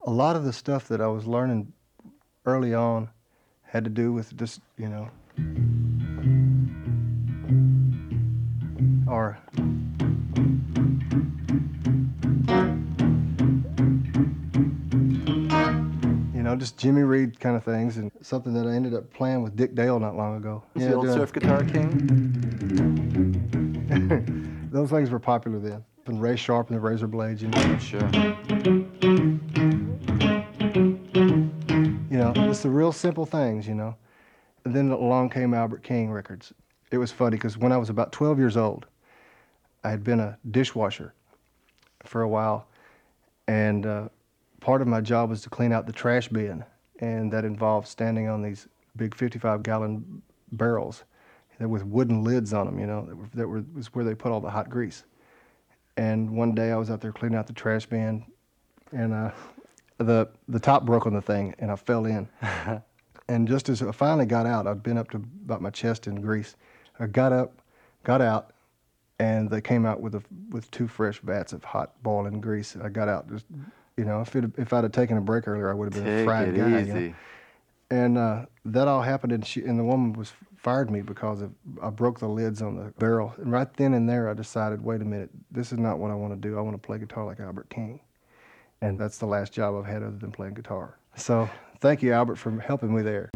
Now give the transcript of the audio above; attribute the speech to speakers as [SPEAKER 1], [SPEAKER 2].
[SPEAKER 1] A lot of the stuff that I was learning early on had to do with just, or just Jimmy Reed kind of things, and something that I ended up playing with Dick Dale not long ago.
[SPEAKER 2] The old Surf Guitar King?
[SPEAKER 1] Those things were popular then. And Ray Sharp and the Razor Blades,
[SPEAKER 2] Sure.
[SPEAKER 1] It's the real simple things, And then along came Albert King records. It was funny because when I was about 12 years old, I had been a dishwasher for a while, and part of my job was to clean out the trash bin, and that involved standing on these big 55-gallon barrels with wooden lids on them, that was where they put all the hot grease. And one day I was out there cleaning out the trash bin, and the top broke on the thing, and I fell in. And just as I finally got out, I'd been up to about my chest in grease. I got up, got out, and they came out with two fresh vats of hot boiling grease. I got out just, if I'd have taken a break earlier, I would have been a fried guy.
[SPEAKER 2] Take it easy.
[SPEAKER 1] And that all happened, and the woman fired me because I broke the lids on the barrel. And right then and there, I decided, wait a minute, this is not what I want to do. I want to play guitar like Albert King. And that's the last job I've had other than playing guitar. So thank you, Albert, for helping me there.